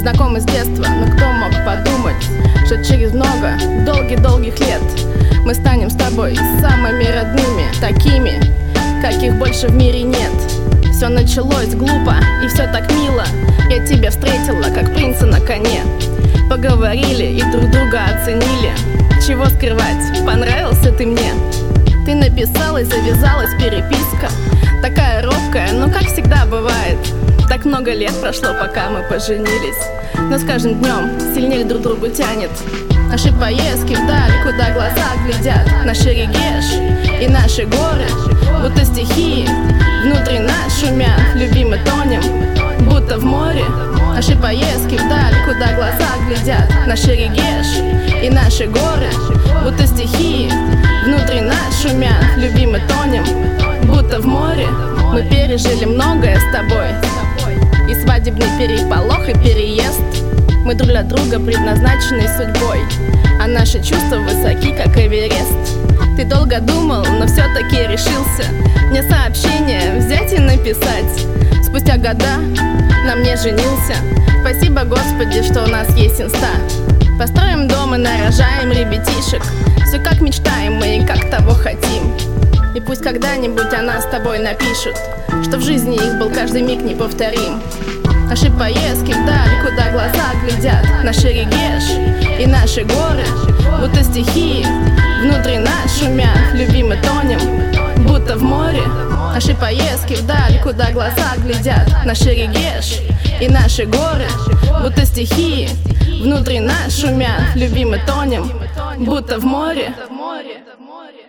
Знакомы с детства, но кто мог подумать, что через много долгих лет мы станем с тобой самыми родными, такими, каких больше в мире нет. Все началось глупо и все так мило. Я тебя встретила, как принца на коне. Поговорили и друг друга оценили. Чего скрывать, понравился ты мне. Ты написала и завязалась переписка, такая робкая, но как всегда бывает. Так много лет прошло, пока мы поженились, но с каждым днем сильнее друг другу тянет. Наши поездки вдаль, куда глаза глядят, наши регеш и наши горы, будто стихии, внутри нас шумят. Любимы тонем, будто в море. Наши поездки вдаль, куда глаза глядят, наши регеш и наши горы, будто стихии, внутри нас шумят. Любимы тонем, будто в море. Мы пережили многое с тобой, и свадебный переполох, и переезд. Мы друг для друга предназначены судьбой, а наши чувства высоки, как Эверест. Ты долго думал, но все-таки решился мне сообщение взять и написать. Спустя года на мне женился. Спасибо, Господи, что у нас есть инста. Построим дом и нарожаем ребятишек. Все как мечтаем мы и как того хотим. И пусть когда-нибудь о нас с тобой напишут, что в жизни их был каждый миг неповторим. Наши поездки вдаль, куда глаза глядят, наши регеш и наши горы, будто стихии, внутри нас шумят. Любимы тонем, будто в море. Наши поездки вдаль, куда глаза глядят, наши регеш и наши горы, будто стихии, внутри нас шумят. Любимы тонем, будто в море.